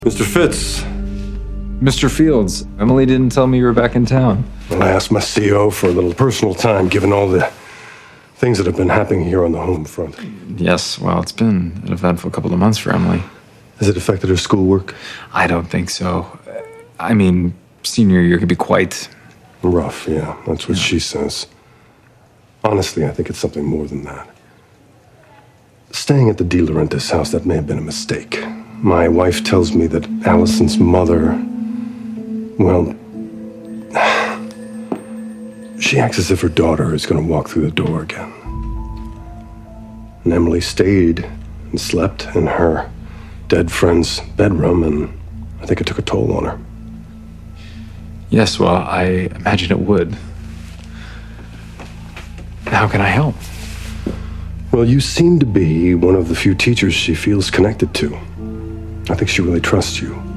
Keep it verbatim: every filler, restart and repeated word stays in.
Mister Fitz. Mister Fields, Emily didn't tell me you were back in town. Well, I asked my C O for a little personal time, given all the things that have been happening here on the home front. Yes, well, it's been an eventful couple of months for Emily. Has it affected her schoolwork? I don't think so. I mean, senior year could be quite... rough, yeah. That's what Yeah. she says. Honestly, I think it's something more than that. Staying at the De Laurentiis house, that may have been a mistake. My wife tells me that Allison's mother, well, she acts as if her daughter is going to walk through the door again. And Emily stayed and slept in her dead friend's bedroom, and I think it took a toll on her. Yes, well, I imagine it would. How can I help? Well, you seem to be one of the few teachers she feels connected to. I think she really trusts you.